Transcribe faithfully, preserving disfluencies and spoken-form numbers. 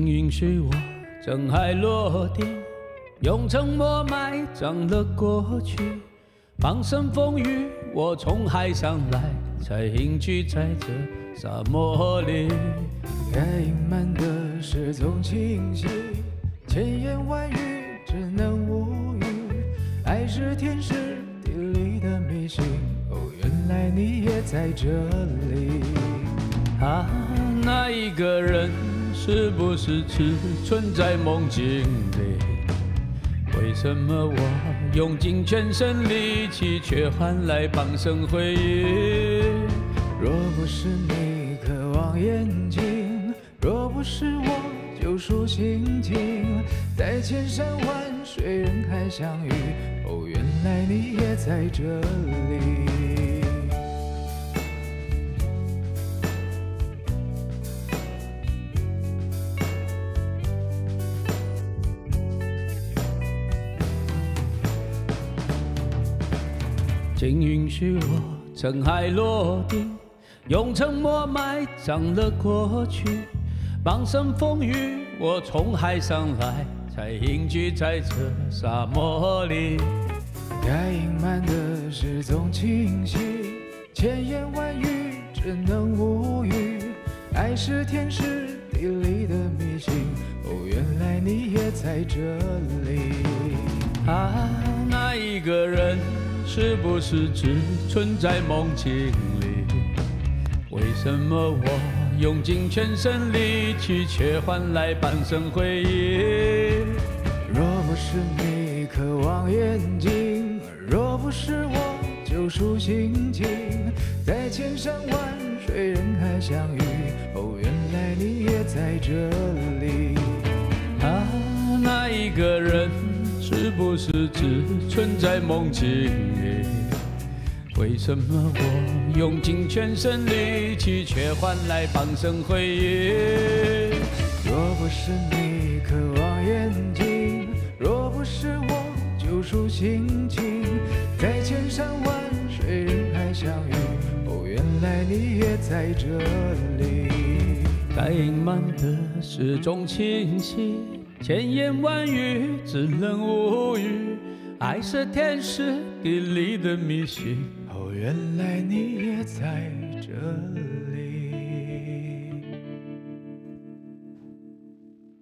请允许我尘埃落定，用沉默埋葬了过去。放生风雨，我从海上来，才隐居在这沙漠里。 该隐瞒的事总清晰，千言万语只能无语。爱是天时地利的迷信，哦，原来你也在这里。 啊，那一个人是不是只存在梦境里？为什么我用尽全身力气，却换来半生回忆？ 若不是你渴望眼睛，若不是我救赎心情，在千山万水人海相遇，哦，原来你也在这里。 请允许我尘埃落定，用沉默埋葬了过去。傍生风雨，我从海上来，才隐居在这沙漠里。 该隐瞒的事总清晰，千言万语只能无语。爱是天时地利的迷信，哦，原来你也在这里。 啊，那一个人是不是只存在梦境里？为什么我用尽全身力气，却换来半生回忆？ 若不是你渴望眼睛，若不是我救赎心情，在千山万水人海相遇，哦，原来你也在这里。 啊，那一个人是不是只存在梦境里？为什么我用尽全身力气，却换来半生回忆？ 若不是你渴望眼睛，若不是我救赎心情，在千山万水人海相遇，哦，原来你也在这里。 该隐瞒的事总清晰，千言万语只能无语。爱是天时地利的迷信， 哦，原来你也在这里。